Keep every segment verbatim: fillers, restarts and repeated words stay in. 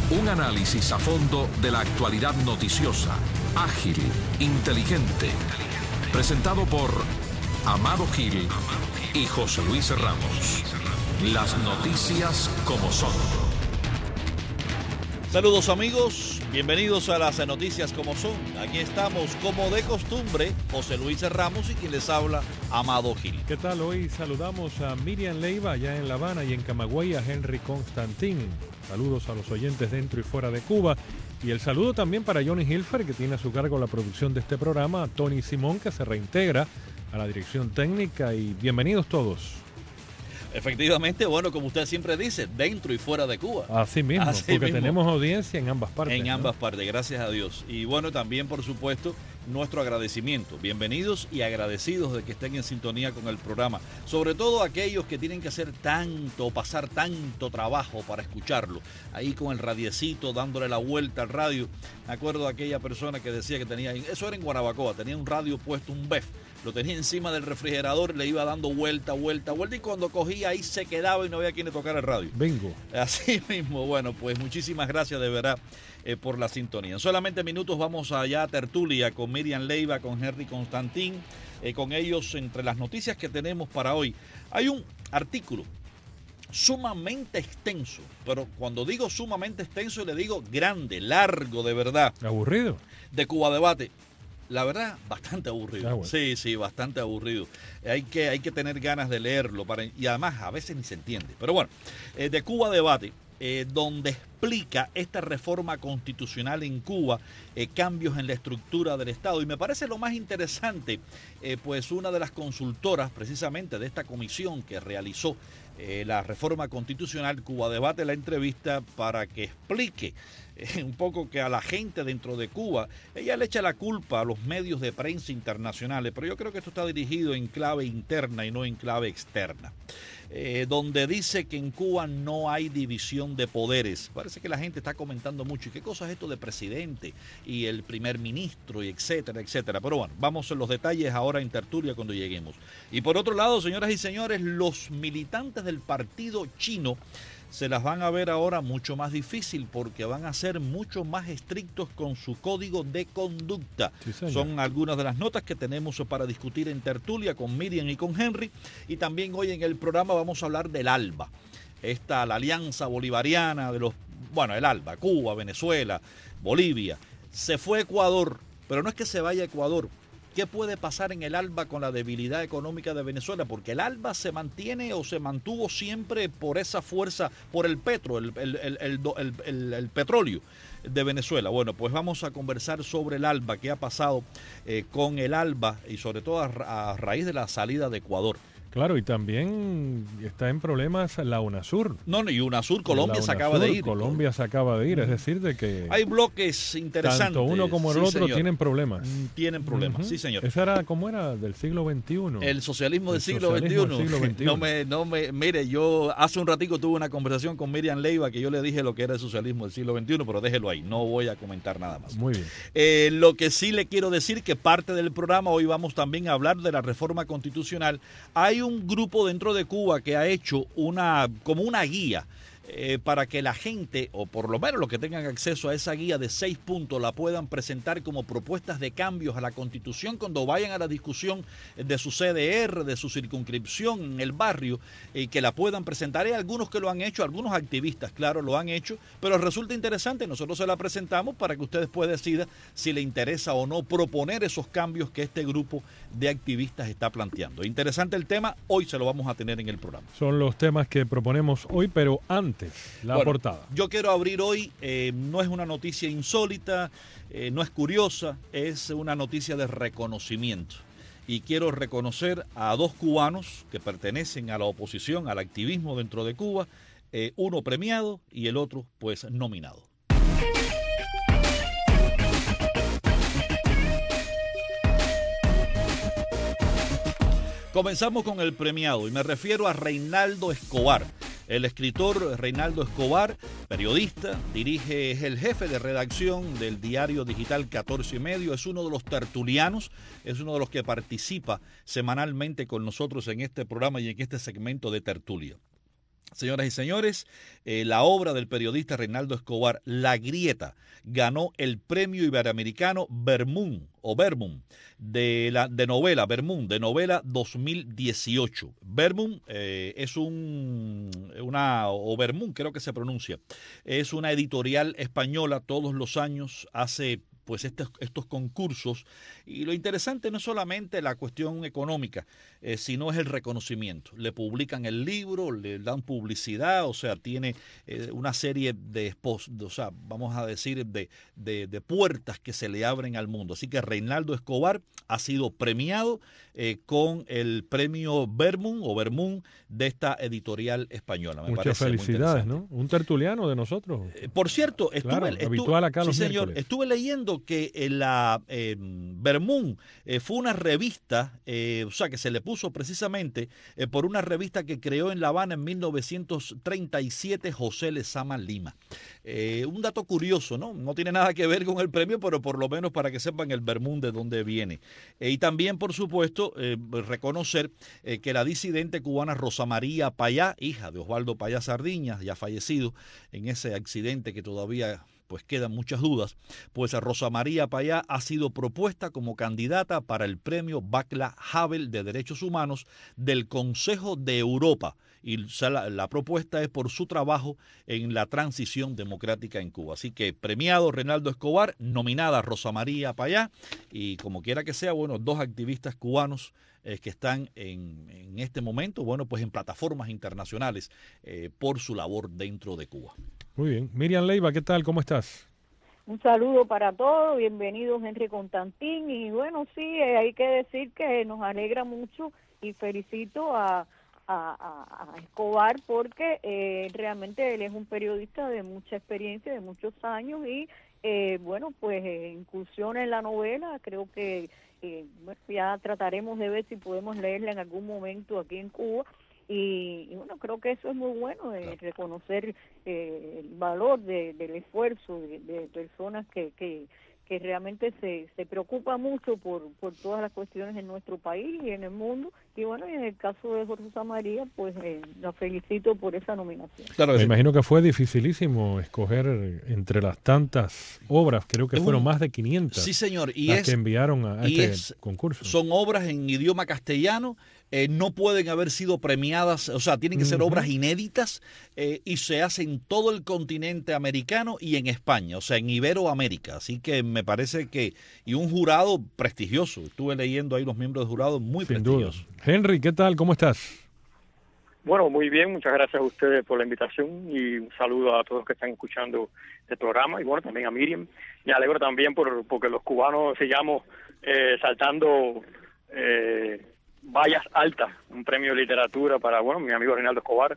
Un análisis a fondo de la actualidad noticiosa, ágil, inteligente. Presentado por Amado Gil y José Luis Ramos. Las noticias como son. Saludos amigos, bienvenidos a las noticias como son. Aquí estamos como de costumbre, José Luis Ramos y quien les habla, Amado Gil. ¿Qué tal? Hoy saludamos a Miriam Leiva allá en La Habana y en Camagüey a Henry Constantín. Saludos a los oyentes dentro y fuera de Cuba. Y el saludo también para Johnny Hilfer, que tiene a su cargo la producción de este programa, a Tony Simón, que se reintegra a la dirección técnica, y bienvenidos todos. Efectivamente, bueno, como usted siempre dice, dentro y fuera de Cuba. Así mismo, Así porque mismo. tenemos audiencia en ambas partes. En ¿no? ambas partes, gracias a Dios. Y bueno, también por supuesto, nuestro agradecimiento. Bienvenidos y agradecidos de que estén en sintonía con el programa. Sobre todo aquellos que tienen que hacer tanto, pasar tanto trabajo para escucharlo. Ahí con el radiecito, dándole la vuelta al radio. Me acuerdo de aquella persona que decía que tenía, eso era en Guanabacoa, tenía un radio puesto, un B E F. Lo tenía encima del refrigerador, le iba dando vuelta, vuelta, vuelta, y cuando cogía ahí se quedaba y no había quien le tocara el radio. Vengo. Así mismo, bueno, pues muchísimas gracias de verdad eh, por la sintonía. En solamente minutos vamos allá a tertulia con Miriam Leiva, con Henry Constantín, eh, con ellos entre las noticias que tenemos para hoy. Hay un artículo sumamente extenso, pero cuando digo sumamente extenso le digo grande, largo de verdad. ¿Aburrido? De Cuba Debate. La verdad, bastante aburrido. Ah, bueno. Sí, sí, bastante aburrido. Hay que, hay que tener ganas de leerlo para, y además a veces ni se entiende. Pero bueno, eh, de Cuba Debate, eh, donde explica esta reforma constitucional en Cuba, eh, cambios en la estructura del Estado. Y me parece lo más interesante, eh, pues una de las consultoras precisamente de esta comisión que realizó eh, la reforma constitucional, Cuba Debate la entrevista para que explique un poco que a la gente dentro de Cuba, ella le echa la culpa a los medios de prensa internacionales, pero yo creo que esto está dirigido en clave interna y no en clave externa, eh, donde dice que en Cuba no hay división de poderes. Parece que la gente está comentando mucho, ¿y qué cosa es esto de presidente y el primer ministro y etcétera, etcétera? Pero bueno, vamos en los detalles ahora en tertulia cuando lleguemos. Y por otro lado, señoras y señores, los militantes del partido chino se las van a ver ahora mucho más difícil porque van a ser mucho más estrictos con su código de conducta. Sí, son algunas de las notas que tenemos para discutir en tertulia con Miriam y con Henry. Y también hoy en el programa vamos a hablar del ALBA, esta la alianza bolivariana de los, bueno, el ALBA, Cuba, Venezuela, Bolivia. Se fue a Ecuador, pero no es que se vaya a Ecuador. ¿Qué puede pasar en el ALBA con la debilidad económica de Venezuela? Porque el ALBA se mantiene o se mantuvo siempre por esa fuerza, por el petro, el, el, el, el, el, el, el petróleo de Venezuela. Bueno, pues vamos a conversar sobre el ALBA, qué ha pasado eh, con el ALBA y sobre todo a, a raíz de la salida de Ecuador. Claro, y también está en problemas la UNASUR. No, no, y UNASUR, Colombia la se acaba de ir. Colombia se acaba de ir, es decir, de que hay bloques interesantes. Tanto uno como el sí, otro señor. tienen problemas. Tienen problemas, Uh-huh. sí, señor. Esa era, ¿cómo era? Del siglo veintiuno. El socialismo del El siglo socialismo veintiuno. del siglo veintiuno. No me, no me, mire, yo hace un ratico tuve una conversación con Miriam Leiva que yo le dije lo que era el socialismo del siglo veintiuno, pero déjelo ahí, no voy a comentar nada más. Muy bien. Eh, lo que sí le quiero decir que parte del programa, hoy vamos también a hablar de la reforma constitucional. Hay un grupo dentro de Cuba que ha hecho una como una guía eh, para que la gente, o por lo menos los que tengan acceso a esa guía de seis puntos, la puedan presentar como propuestas de cambios a la Constitución cuando vayan a la discusión de su C D R, de su circunscripción en el barrio, y eh, que la puedan presentar. Hay algunos que lo han hecho, algunos activistas, claro, lo han hecho, pero resulta interesante, nosotros se la presentamos para que ustedes puedan decidir si le interesa o no proponer esos cambios que este grupo de activistas está planteando. Interesante el tema, hoy se lo vamos a tener en el programa. Son los temas que proponemos hoy, pero antes, la bueno, portada. Yo quiero abrir hoy, eh, no es una noticia insólita, eh, no es curiosa, es una noticia de reconocimiento. Y quiero reconocer a dos cubanos que pertenecen a la oposición, al activismo dentro de Cuba, eh, uno premiado y el otro pues nominado. Comenzamos con el premiado y me refiero a Reinaldo Escobar. El escritor Reinaldo Escobar, periodista, dirige, es el jefe de redacción del diario digital catorce y medio, es uno de los tertulianos, es uno de los que participa semanalmente con nosotros en este programa y en este segmento de tertulia. Señoras y señores, eh, la obra del periodista Reinaldo Escobar, La Grieta, ganó el premio iberoamericano Vermún o Vermún de, la, de novela, Vermún, de novela dos mil dieciocho. Vermún eh, es un, una, o Vermún creo que se pronuncia, es una editorial española, todos los años hace pues estos, estos concursos, y lo interesante no es solamente la cuestión económica, eh, sino es el reconocimiento. Le publican el libro, le dan publicidad, o sea, tiene eh, una serie de, o sea, vamos a decir, de, de, de puertas que se le abren al mundo. Así que Reinaldo Escobar ha sido premiado eh, con el premio Vermún o Vermún de esta editorial española. Me Muchas felicidades, ¿no? Un tertuliano de nosotros. Eh, por cierto, estuve, claro, estuve, habitual acá los sí, señor, miércoles. estuve leyendo que la eh, Vermún eh, fue una revista, eh, o sea, que se le puso precisamente eh, por una revista que creó en La Habana en mil novecientos treinta y siete José Lezama Lima. Eh, un dato curioso, ¿no? No tiene nada que ver con el premio, pero por lo menos para que sepan el Vermún de dónde viene. Eh, y también, por supuesto, eh, reconocer eh, que la disidente cubana Rosa María Payá, hija de Osvaldo Payá Sardiñas, ya fallecido en ese accidente que todavía pues quedan muchas dudas, pues Rosa María Payá ha sido propuesta como candidata para el premio Václav Havel de Derechos Humanos del Consejo de Europa. Y la, la propuesta es por su trabajo en la transición democrática en Cuba. Así que premiado Reinaldo Escobar, nominada Rosa María Payá, y como quiera que sea, bueno, dos activistas cubanos eh, que están en, en este momento, bueno, pues en plataformas internacionales eh, por su labor dentro de Cuba. Muy bien. Miriam Leiva, ¿qué tal? ¿Cómo estás? Un saludo para todos, bienvenidos Henry Constantín, y bueno, sí, eh, hay que decir que nos alegra mucho y felicito a, a, a Escobar porque eh, realmente él es un periodista de mucha experiencia, de muchos años, y eh, bueno, pues eh, incursiona en la novela, creo que eh, bueno, ya trataremos de ver si podemos leerla en algún momento aquí en Cuba. Y, y bueno, creo que eso es muy bueno, de reconocer eh, el valor de, del esfuerzo de, de personas que, que, que realmente se, se preocupan mucho por, por todas las cuestiones en nuestro país y en el mundo. Y bueno, y en el caso de Rosa María, pues eh, la felicito por esa nominación. Claro, me sí. imagino que fue dificilísimo escoger entre las tantas obras, creo que es fueron un, más de quinientas. Sí, señor. Y las es, que enviaron a este es, concurso. Son obras en idioma castellano. Eh, no pueden haber sido premiadas, o sea, tienen que ser uh-huh. obras inéditas eh, y se hace en todo el continente americano y en España, o sea, en Iberoamérica. Así que me parece que, y un jurado prestigioso, estuve leyendo ahí los miembros del jurado muy Sin prestigiosos. Duda. Henry, ¿qué tal? ¿Cómo estás? Bueno, muy bien, muchas gracias a ustedes por la invitación y un saludo a todos que están escuchando el programa y bueno, también a Miriam. Me alegro también por porque los cubanos sigamos eh, saltando eh, vallas altas, un premio de literatura para, bueno, mi amigo Reinaldo Escobar.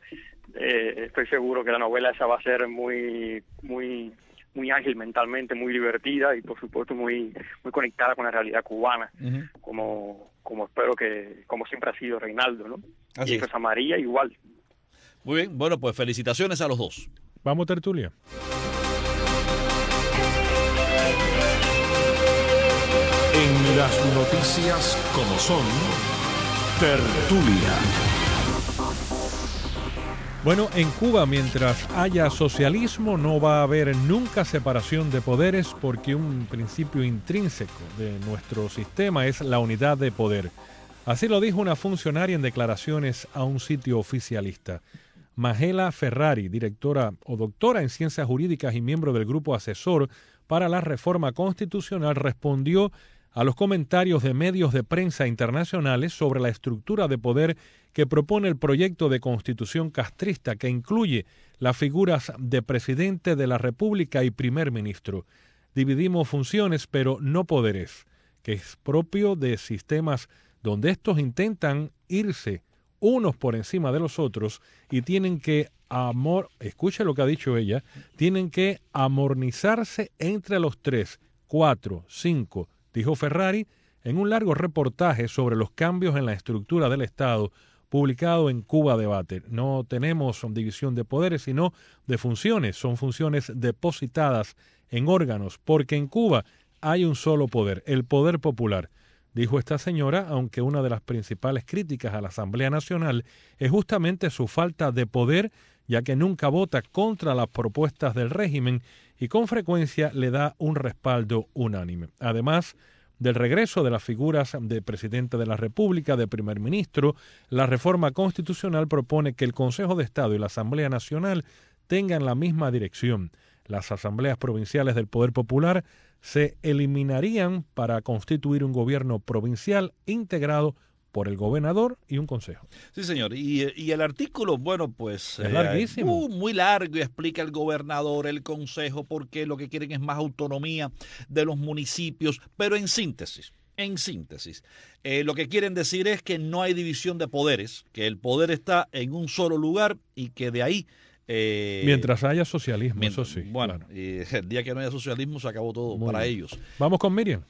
Eh, estoy seguro que la novela esa va a ser muy muy muy ágil mentalmente, muy divertida y por supuesto muy muy conectada con la realidad cubana, uh-huh. como como espero que, como siempre ha sido Reinaldo, ¿no? Así y Rosa María igual. Muy bien, bueno, pues felicitaciones a los dos. Vamos, tertulia. En las noticias como son, tertulia. Bueno, en Cuba, mientras haya socialismo, no va a haber nunca separación de poderes porque un principio intrínseco de nuestro sistema es la unidad de poder. Así lo dijo una funcionaria en declaraciones a un sitio oficialista. Magela Ferrari, directora o doctora en ciencias jurídicas y miembro del grupo asesor para la reforma constitucional, respondió a los comentarios de medios de prensa internacionales sobre la estructura de poder que propone el proyecto de constitución castrista que incluye las figuras de presidente de la República y primer ministro. Dividimos funciones, pero no poderes, que es propio de sistemas donde estos intentan irse unos por encima de los otros y tienen que, amor, escuche lo que ha dicho ella, tienen que amornizarse entre los tres, cuatro, cinco, dijo Ferrari en un largo reportaje sobre los cambios en la estructura del Estado publicado en Cuba Debate. No tenemos división de poderes, sino de funciones. Son funciones depositadas en órganos, porque en Cuba hay un solo poder, el poder popular. dijo esta señora, aunque una de las principales críticas a la Asamblea Nacional es justamente su falta de poder, ya que nunca vota contra las propuestas del régimen y con frecuencia le da un respaldo unánime. Además del regreso de las figuras de presidente de la República, de primer ministro, la reforma constitucional propone que el Consejo de Estado y la Asamblea Nacional tengan la misma dirección. Las asambleas provinciales del Poder Popular se eliminarían para constituir un gobierno provincial integrado por el gobernador y un consejo. Sí, señor. Y, y el artículo, bueno, pues... Es larguísimo. Uh, muy largo, y explica el gobernador, el consejo, porque lo que quieren es más autonomía de los municipios, pero en síntesis, en síntesis, eh, lo que quieren decir es que no hay división de poderes, que el poder está en un solo lugar y que de ahí... Eh, mientras haya socialismo, mientras, eso sí. Bueno, claro. y el día que no haya socialismo se acabó todo Muy para bien. ellos. Vamos con Miriam.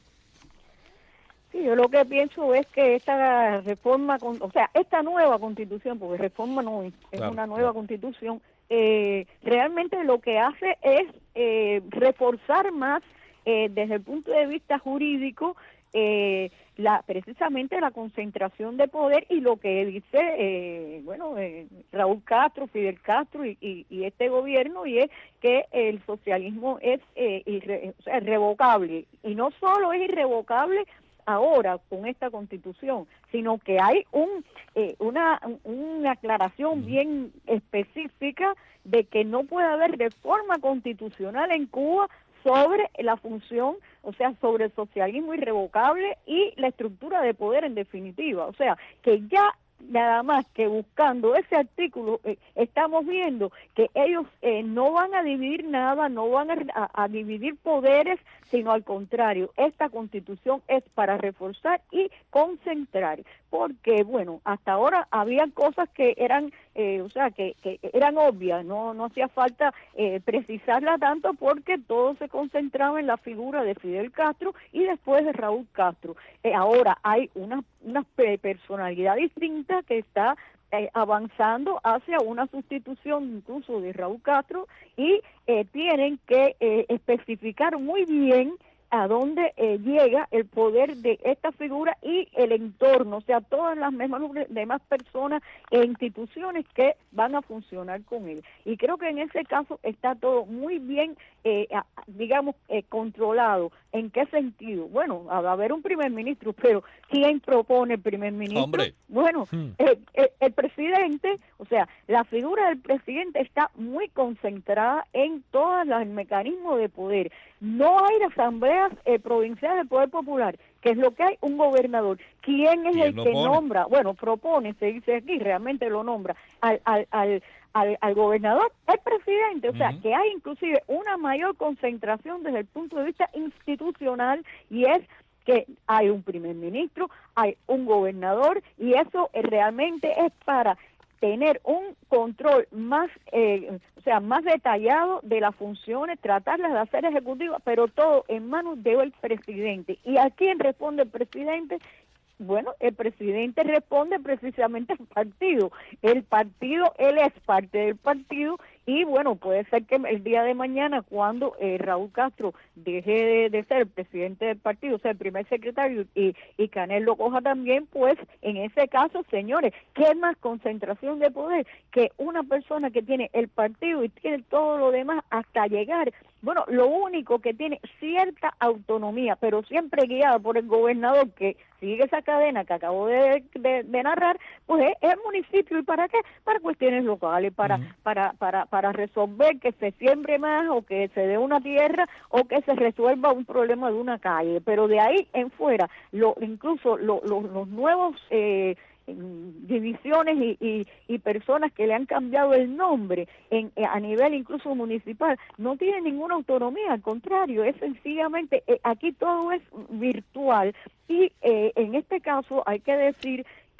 Sí, yo lo que pienso es que esta reforma, con- o sea, esta nueva constitución, porque reforma no es, es Claro, una nueva claro. constitución, eh, realmente lo que hace es eh, reforzar más eh, desde el punto de vista jurídico eh, la precisamente la concentración de poder y lo que dice, eh, bueno, eh, Raúl Castro, Fidel Castro y, y, y este gobierno, y es que el socialismo es eh, irre- o sea, irrevocable, y no solo es irrevocable ahora con esta constitución, sino que hay un eh, una una aclaración bien específica de que no puede haber reforma constitucional en Cuba sobre la función, o sea, sobre el socialismo irrevocable y la estructura de poder en definitiva, o sea, que ya nada más que buscando ese artículo eh, estamos viendo que ellos eh, no van a dividir nada, no van a, a, a dividir poderes, sino al contrario, esta constitución es para reforzar y concentrar, porque bueno, hasta ahora había cosas que eran, eh, o sea, que, que eran obvias, no no hacía falta eh, precisarla tanto porque todo se concentraba en la figura de Fidel Castro y después de Raúl Castro. Eh, ahora hay una, una pe- personalidad distinta que está eh, avanzando hacia una sustitución incluso de Raúl Castro y eh, tienen que eh, especificar muy bien a dónde eh, llega el poder de esta figura y el entorno, o sea, todas las mismas, demás personas e instituciones que van a funcionar con él. Y creo que en ese caso está todo muy bien, eh, a- digamos, eh, controlado. ¿En qué sentido? Bueno, va a haber un primer ministro, pero ¿quién propone el primer ministro? Hombre. Bueno, Hmm. eh, eh, el presidente, o sea, la figura del presidente está muy concentrada en todos los mecanismos de poder. No hay asambleas eh, provinciales del Poder Popular, que es lo que hay, un gobernador. ¿Quién es ¿Quién el lo que pone? nombra? Bueno, propone, se dice aquí, realmente lo nombra al, al, al, al, al gobernador, el presidente. O sea, Ujú. que hay inclusive una mayor concentración desde el punto de vista institucional y es que hay un primer ministro, hay un gobernador y eso eh, realmente es para tener un control más, eh, o sea, más detallado de las funciones, tratarlas de hacer ejecutivas, pero todo en manos del presidente. ¿Y a quién responde el presidente? Bueno, el presidente responde precisamente al partido. El partido, él es parte del partido y bueno, puede ser que el día de mañana cuando eh, Raúl Castro deje de, de ser el presidente del partido, o sea, el primer secretario y, y Canel lo coja también, pues en ese caso, señores, ¿qué más concentración de poder que una persona que tiene el partido y tiene todo lo demás hasta llegar? Bueno, lo único que tiene cierta autonomía, pero siempre guiada por el gobernador que sigue esa cadena que acabo de, de, de narrar, pues es, es el municipio. ¿Y para qué? Para cuestiones locales, para, Ujú. para, para, para resolver que se siembre más o que se dé una tierra o que se resuelva un problema de una calle. Pero de ahí en fuera, lo, incluso lo, lo, los nuevos... Eh, divisiones y, y, y personas que le han cambiado el nombre en, a nivel incluso municipal, no tienen ninguna autonomía, al contrario, es sencillamente, eh, aquí todo es virtual y eh, en este caso hay que decir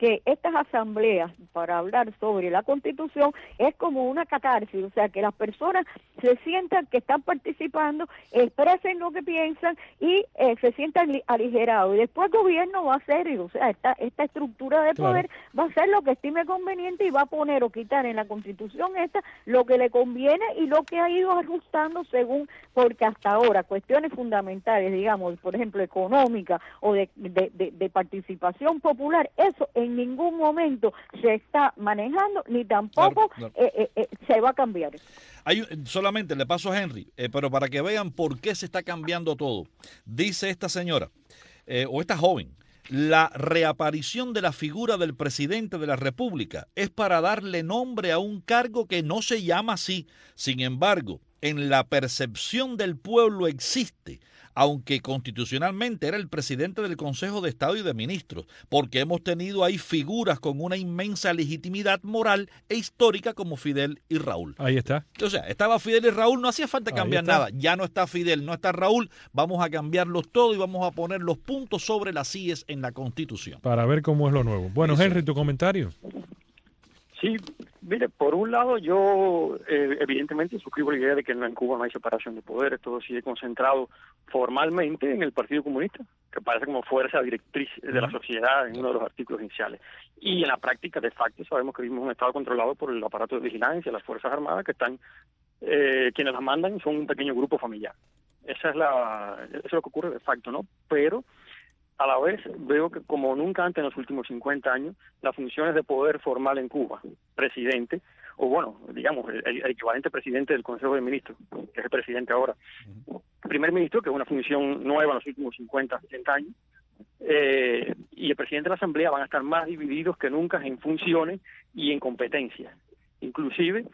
que estas asambleas para hablar sobre la Constitución es como una catarsis, o sea, que las personas se sientan que están participando, expresen lo que piensan y eh, se sientan aligerados. Y después el gobierno va a hacer, o sea, esta, esta estructura de poder claro. va a hacer lo que estime conveniente y va a poner o quitar en la Constitución esta lo que le conviene y lo que ha ido ajustando según, porque hasta ahora cuestiones fundamentales, digamos, por ejemplo, económicas o de, de, de, de participación popular, eso en ningún momento se está manejando ni tampoco claro, claro. Eh, eh, eh, se va a cambiar. Hay, solamente le paso a Henry, eh, pero para que vean por qué se está cambiando todo. Dice esta señora, eh, o esta joven, la reaparición de la figura del presidente de la República es para darle nombre a un cargo que no se llama así. Sin embargo, en la percepción del pueblo existe, aunque constitucionalmente era el presidente del Consejo de Estado y de Ministros, porque hemos tenido ahí figuras con una inmensa legitimidad moral e histórica como Fidel y Raúl. Ahí está. O sea, estaba Fidel y Raúl, no hacía falta cambiar nada. Ya no está Fidel, no está Raúl, vamos a cambiarlos todo y vamos a poner los puntos sobre las íes en la Constitución. Para ver cómo es lo nuevo. Bueno, sí. Henry, tu comentario. Sí, mire, por un lado yo eh, evidentemente suscribo la idea de que en Cuba no hay separación de poderes, todo sigue concentrado formalmente en el Partido Comunista, que parece como fuerza directriz de la sociedad en uno de los artículos iniciales. Y en la práctica, de facto, sabemos que vivimos un Estado controlado por el aparato de vigilancia, las Fuerzas Armadas, que están, eh, quienes las mandan son un pequeño grupo familiar. Esa es la, eso es lo que ocurre de facto, ¿no? Pero a la vez veo que como nunca antes en los últimos cincuenta años, las funciones de poder formal en Cuba, presidente, o bueno, digamos, el, el equivalente presidente del Consejo de Ministros, que es el presidente ahora, primer ministro, que es una función nueva en los últimos cincuenta, sesenta años, eh, y el presidente de la Asamblea van a estar más divididos que nunca en funciones y en competencias. Inclusive,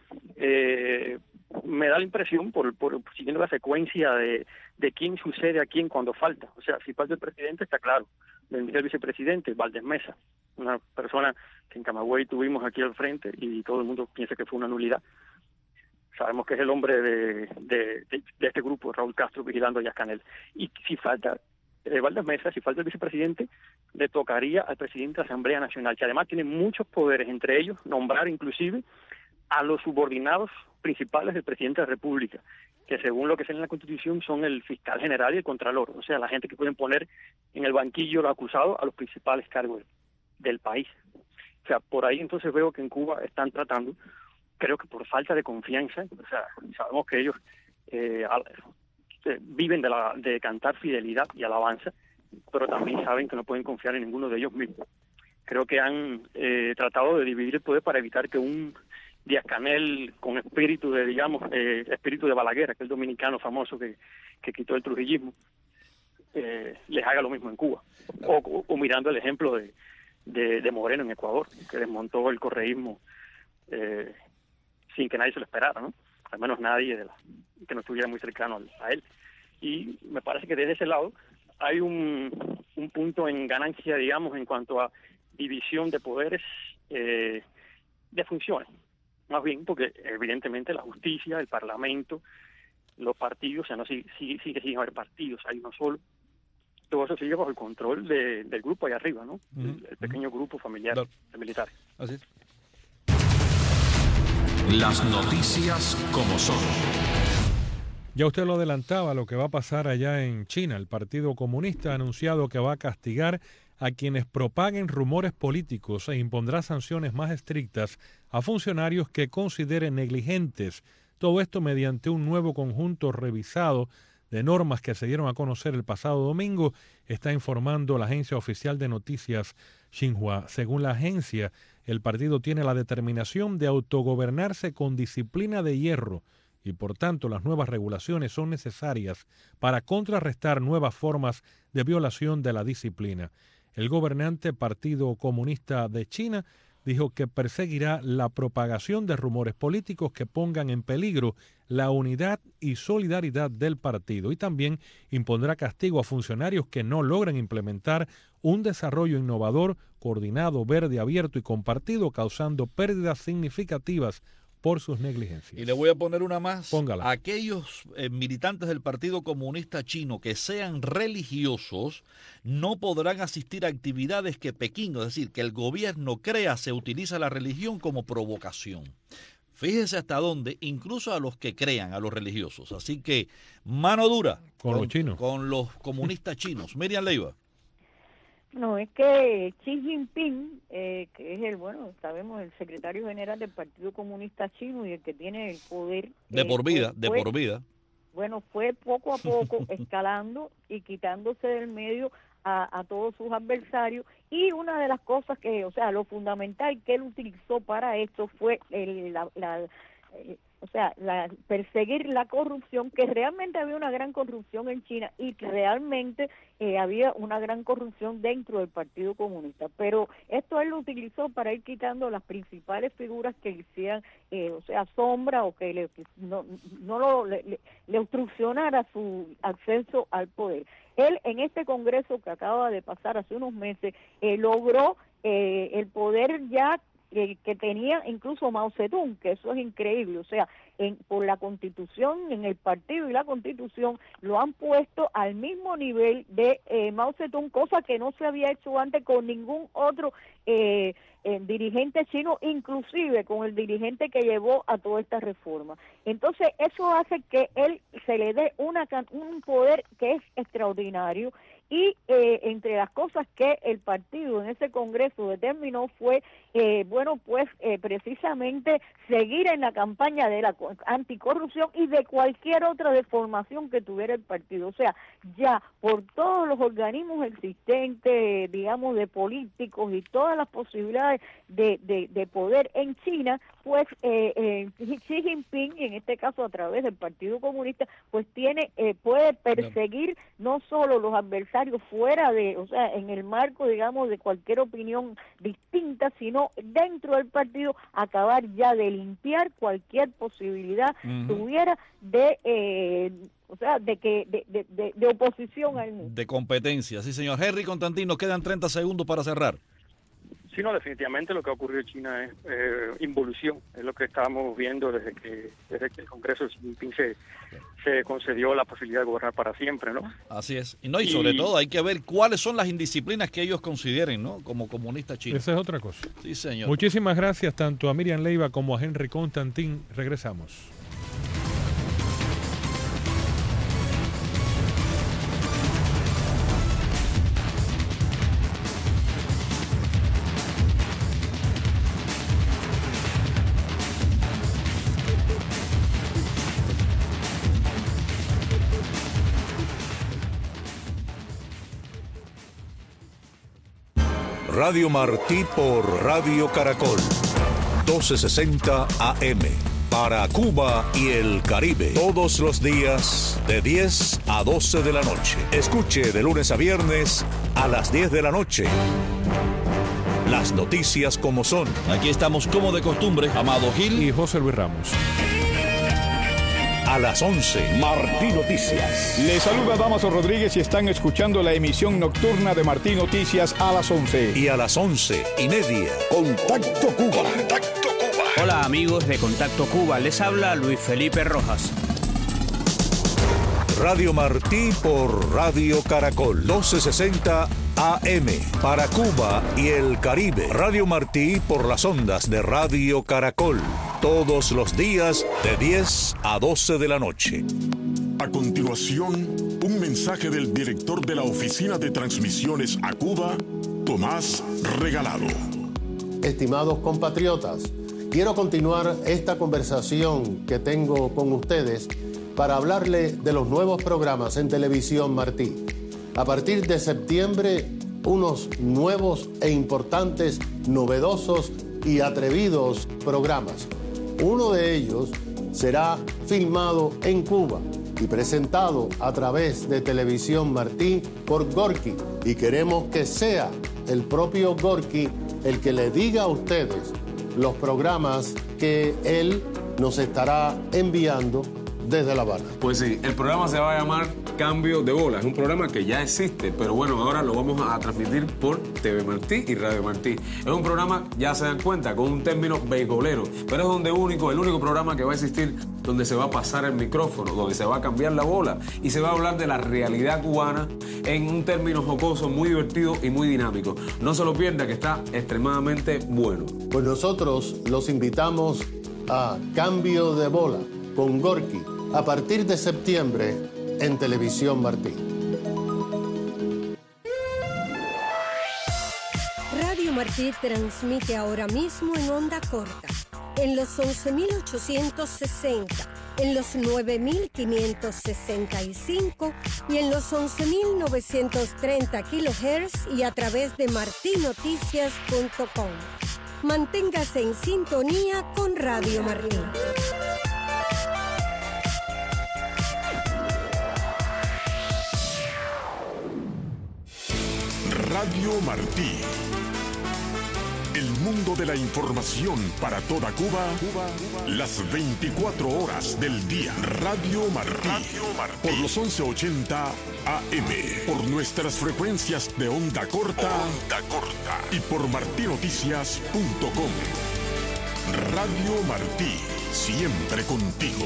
eh, me da la impresión, por, por siguiendo la secuencia de, de quién sucede a quién cuando falta. O sea, si falta el presidente, está claro. El vicepresidente, Valdés Mesa, una persona que en Camagüey tuvimos aquí al frente y todo el mundo piensa que fue una nulidad. Sabemos que es el hombre de, de, de, de este grupo, Raúl Castro, vigilando a Díaz Canel. Y si falta eh, Valdés Mesa, si falta el vicepresidente, le tocaría al presidente de la Asamblea Nacional, que además tiene muchos poderes, entre ellos nombrar inclusive a los subordinados principales del presidente de la República, que según lo que sale en la Constitución son el fiscal general y el contralor, o sea, la gente que pueden poner en el banquillo los acusados a los principales cargos del país. O sea, por ahí entonces veo que en Cuba están tratando, creo que por falta de confianza, o sea, sabemos que ellos eh, viven de, la, de cantar fidelidad y alabanza, pero también saben que no pueden confiar en ninguno de ellos mismos. Creo que han eh, tratado de dividir el poder para evitar que un Díaz Canel con espíritu de, digamos, eh, espíritu de Balaguer, aquel dominicano famoso que, que quitó el trujillismo, eh, les haga lo mismo en Cuba. O, o, o mirando el ejemplo de, de, de Moreno en Ecuador, que desmontó el correísmo eh, sin que nadie se lo esperara, ¿no? Al menos nadie de la, que no estuviera muy cercano a él. Y me parece que desde ese lado hay un, un punto en ganancia, digamos, en cuanto a división de poderes, eh, de funciones. Más bien porque evidentemente la justicia, el parlamento, los partidos, o sea, no sigue, sigue, sigue sin haber partidos, hay uno solo. Todo eso sigue bajo el control de, del grupo ahí arriba, ¿no? Uh-huh. El, el pequeño grupo familiar no. de militares. Así es. Las noticias como son. Ya usted lo adelantaba, lo que va a pasar allá en China. El Partido Comunista ha anunciado que va a castigar a quienes propaguen rumores políticos e impondrá sanciones más estrictas a funcionarios que consideren negligentes. Todo esto mediante un nuevo conjunto revisado de normas que se dieron a conocer el pasado domingo, está informando la agencia oficial de noticias Xinhua. Según la agencia, el partido tiene la determinación de autogobernarse con disciplina de hierro y por tanto las nuevas regulaciones son necesarias para contrarrestar nuevas formas de violación de la disciplina. El gobernante Partido Comunista de China dijo que perseguirá la propagación de rumores políticos que pongan en peligro la unidad y solidaridad del partido y también impondrá castigo a funcionarios que no logren implementar un desarrollo innovador, coordinado, verde, abierto y compartido, causando pérdidas significativas por sus negligencias. Y le voy a poner una más. Póngala. Aquellos eh, militantes del Partido Comunista Chino que sean religiosos no podrán asistir a actividades que Pekín, es decir, que el gobierno crea se utiliza la religión como provocación. Fíjese hasta dónde, incluso a los que crean, a los religiosos. Así que, mano dura. Con, con los chinos. Con los comunistas chinos. Miriam Leiva. No, es que Xi Jinping, eh, que es el, bueno, sabemos, el secretario general del Partido Comunista Chino y el que tiene el poder. De eh, por vida, fue, de fue, por vida. Bueno, fue poco a poco escalando y quitándose del medio a, a todos sus adversarios, y una de las cosas que, o sea, lo fundamental que él utilizó para esto fue el, la, la el, o sea, la, perseguir la corrupción, que realmente había una gran corrupción en China y que realmente eh, había una gran corrupción dentro del Partido Comunista, pero esto él lo utilizó para ir quitando las principales figuras que le hicieran, eh, o sea, sombra, o que le, no, no lo, le, le, le obstruccionara su acceso al poder. Él, en este congreso que acaba de pasar hace unos meses, eh, logró eh, el poder ya que, que tenía incluso Mao Zedong, que eso es increíble. O sea, en, por la Constitución, en el partido y la Constitución, lo han puesto al mismo nivel de eh, Mao Zedong, cosa que no se había hecho antes con ningún otro eh, eh, dirigente chino, inclusive con el dirigente que llevó a toda esta reforma. Entonces, eso hace que él se le dé una, un poder que es extraordinario. Y eh, entre las cosas que el partido en ese congreso determinó fue, eh, bueno, pues eh, precisamente seguir en la campaña de la anticorrupción y de cualquier otra deformación que tuviera el partido. O sea, ya por todos los organismos existentes, digamos, de políticos y todas las posibilidades de, de, de poder en China, pues eh, eh, Xi Jinping, en este caso a través del Partido Comunista, pues tiene eh, puede perseguir no solo los adversarios fuera de, o sea, en el marco, digamos, de cualquier opinión distinta, sino dentro del partido, acabar ya de limpiar cualquier posibilidad uh-huh. tuviera de, eh, o sea, de que de, de, de, de oposición al mismo. De competencia, sí, señor. Henry Constantino, quedan treinta segundos para cerrar. Sí, no, definitivamente lo que ha ocurrido en China es eh, involución, es lo que estábamos viendo desde que desde que el Congreso de Xi Jinping se, se concedió la posibilidad de gobernar para siempre, ¿no? Así es. Y, no, y sobre y, todo hay que ver cuáles son las indisciplinas que ellos consideren, ¿no? Como comunistas chinos. Esa es otra cosa. Sí, señor. Muchísimas gracias tanto a Miriam Leiva como a Henry Constantin. Regresamos. Radio Martí por Radio Caracol, doce sesenta A M, para Cuba y el Caribe, todos los días de diez a doce de la noche. Escuche de lunes a viernes a las diez de la noche. Las noticias como son. Aquí estamos como de costumbre, Amado Gil y José Luis Ramos. A las once, Martí Noticias. Les saluda Damaso Rodríguez y están escuchando la emisión nocturna de Martí Noticias a las once. Y a las once y media, Contacto Cuba. Contacto Cuba. Hola amigos de Contacto Cuba, les habla Luis Felipe Rojas. Radio Martí por Radio Caracol, doce sesenta A M, para Cuba y el Caribe. Radio Martí por las ondas de Radio Caracol, todos los días de diez a doce de la noche. A continuación, un mensaje del director de la Oficina de Transmisiones a Cuba, Tomás Regalado. Estimados compatriotas, quiero continuar esta conversación que tengo con ustedes para hablarle de los nuevos programas en Televisión Martí. A partir de septiembre, unos nuevos e importantes, novedosos y atrevidos programas. Uno de ellos será filmado en Cuba y presentado a través de Televisión Martí por Gorky. Y queremos que sea el propio Gorky el que le diga a ustedes los programas que él nos estará enviando desde La Habana. Pues sí, el programa se va a llamar Cambio de Bola. Es un programa que ya existe, pero bueno, ahora lo vamos a transmitir por T V Martí y Radio Martí. Es un programa, ya se dan cuenta, con un término beisbolero, pero es donde único, el único programa que va a existir donde se va a pasar el micrófono, donde se va a cambiar la bola y se va a hablar de la realidad cubana en un término jocoso, muy divertido y muy dinámico. No se lo pierda, que está extremadamente bueno. Pues nosotros los invitamos a Cambio de Bola con Gorky a partir de septiembre en Televisión Martí. Radio Martí transmite ahora mismo en onda corta, en los once mil ochocientos sesenta, en los nueve mil quinientos sesenta y cinco y en los once mil novecientos treinta kilohertz y a través de marti noticias punto com. Manténgase en sintonía con Radio Martí. Radio Martí. El mundo de la información para toda Cuba, Cuba, Cuba, las veinticuatro horas del día. Radio Martí, Radio Martí. Por los once ochenta A M, por nuestras frecuencias de onda corta, onda corta y por marti noticias punto com. Radio Martí, siempre contigo.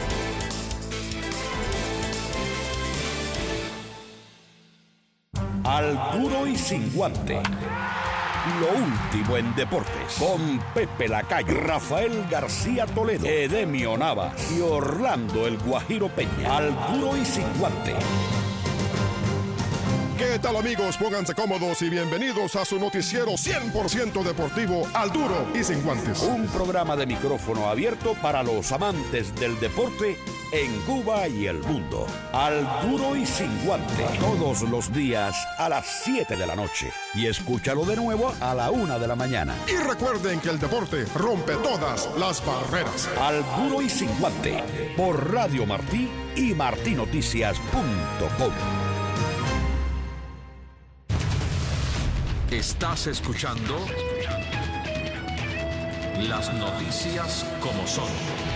Al duro y sin guante. Lo último en deportes, con Pepe Lacayo, Rafael García Toledo, Edemio Navas y Orlando el Guajiro Peña. Al duro y sin guante. ¿Qué tal, amigos? Pónganse cómodos y bienvenidos a su noticiero cien por ciento deportivo Al Duro y Sin Guantes. Un programa de micrófono abierto para los amantes del deporte en Cuba y el mundo. Al Duro y Sin Guante. Todos los días a las siete de la noche. Y escúchalo de nuevo a la una de la mañana. Y recuerden que el deporte rompe todas las barreras. Al Duro y Sin Guante. Por Radio Martí y marti noticias punto com. Estás escuchando las noticias como son.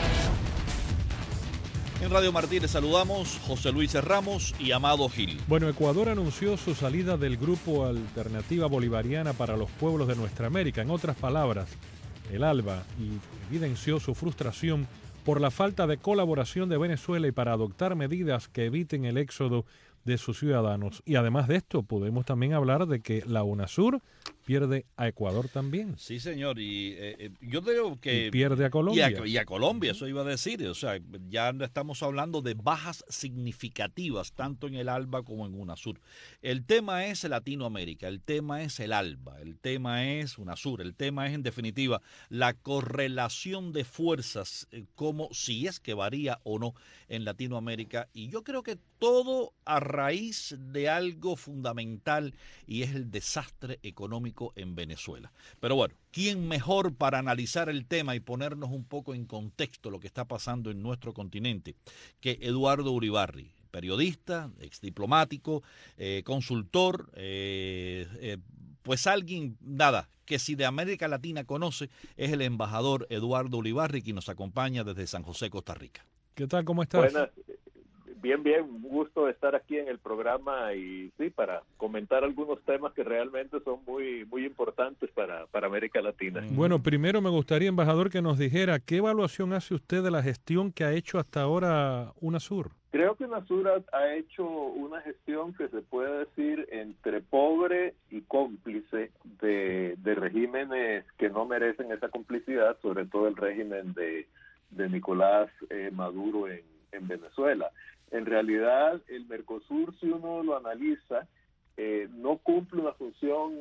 En Radio Martí les saludamos José Luis Ramos y Amado Gil. Bueno, Ecuador anunció su salida del Grupo Alternativa Bolivariana para los Pueblos de Nuestra América. En otras palabras, el ALBA, y evidenció su frustración por la falta de colaboración de Venezuela y para adoptar medidas que eviten el éxodo de sus ciudadanos. Y además de esto, podemos también hablar de que la UNASUR pierde a Ecuador también. Sí, señor, y eh, yo creo que... Y pierde a Colombia. Y a, y a Colombia, eso iba a decir. O sea, ya estamos hablando de bajas significativas, tanto en el ALBA como en UNASUR. El tema es Latinoamérica, el tema es el ALBA, el tema es UNASUR, el tema es, en definitiva, la correlación de fuerzas, eh, como si es que varía o no en Latinoamérica. Y yo creo que todo a raíz de algo fundamental, y es el desastre económico en Venezuela. Pero bueno, ¿quién mejor para analizar el tema y ponernos un poco en contexto lo que está pasando en nuestro continente que Eduardo Uribarri, periodista, exdiplomático, eh, consultor, eh, eh, pues alguien, nada, que si de América Latina conoce, es el embajador Eduardo Uribarri, quien nos acompaña desde San José, Costa Rica. ¿Qué tal? ¿Cómo estás? Buenas. Bien, bien, un gusto estar aquí en el programa y sí, para comentar algunos temas que realmente son muy muy importantes para, para América Latina. Bueno, primero me gustaría, embajador, que nos dijera qué evaluación hace usted de la gestión que ha hecho hasta ahora UNASUR. Creo que UNASUR ha, ha hecho una gestión que se puede decir entre pobre y cómplice de, de regímenes que no merecen esa complicidad, sobre todo el régimen de, de Nicolás eh, Maduro en, en Venezuela. En realidad, el Mercosur, si uno lo analiza, eh, no cumple una función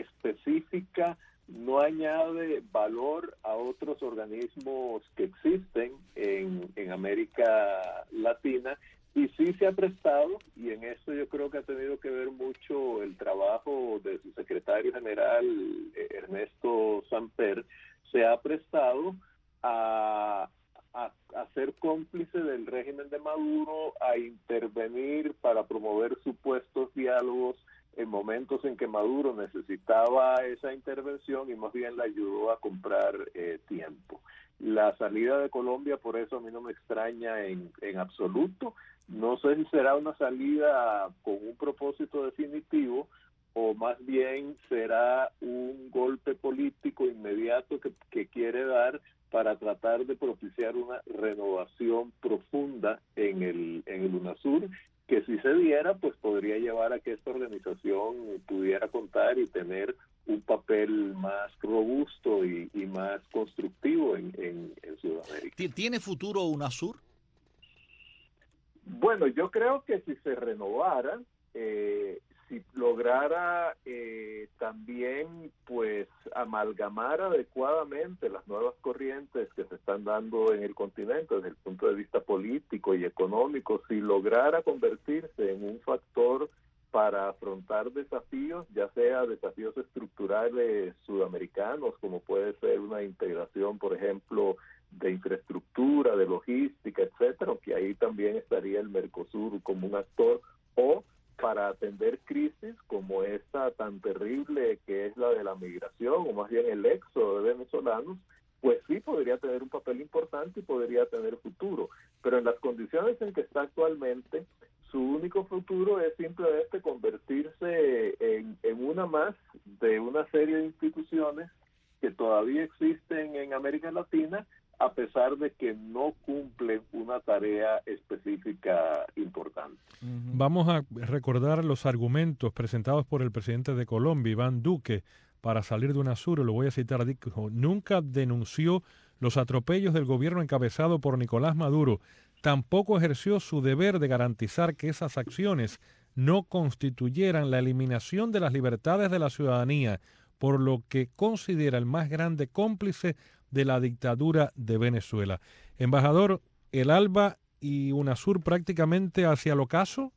específica, no añade valor a otros organismos que existen en, en América Latina, y sí se ha prestado, y en eso yo creo que ha tenido que ver mucho el trabajo de su secretario general, eh, Ernesto Samper, se ha prestado a... A, a ser cómplice del régimen de Maduro, a intervenir para promover supuestos diálogos en momentos en que Maduro necesitaba esa intervención y más bien le ayudó a comprar eh, tiempo. La salida de Colombia, por eso a mí no me extraña en, en absoluto. No sé si será una salida con un propósito definitivo o más bien será un golpe político inmediato que, que quiere dar para tratar de propiciar una renovación profunda en el, en el UNASUR, que si se diera, pues podría llevar a que esta organización pudiera contar y tener un papel más robusto y, y más constructivo en, en, en Sudamérica. ¿Tiene futuro UNASUR? Bueno, yo creo que si se renovara, eh, si lograra eh, también pues amalgamar adecuadamente las nuevas corrientes que se están dando en el continente desde el punto de vista político y económico, si lograra convertirse en un factor para afrontar desafíos, ya sea desafíos estructurales sudamericanos, como puede ser una integración, por ejemplo, de infraestructura, de logística, etcétera, que ahí también estaría el Mercosur como un actor, o para atender crisis como esta tan terrible que es la de la migración, o más bien el éxodo de venezolanos, pues sí podría tener un papel importante y podría tener futuro. Pero en las condiciones en que está actualmente, su único futuro es simplemente convertirse en, en una más de una serie de instituciones que todavía existen en América Latina, a pesar de que no cumplen una tarea específica importante. Vamos a recordar los argumentos presentados por el presidente de Colombia, Iván Duque, para salir de UNASUR. Lo voy a citar. Dijo: nunca denunció los atropellos del gobierno encabezado por Nicolás Maduro. Tampoco ejerció su deber de garantizar que esas acciones no constituyeran la eliminación de las libertades de la ciudadanía, por lo que considera el más grande cómplice de la dictadura de Venezuela. Embajador, ¿el ALBA y UNASUR prácticamente hacia el ocaso?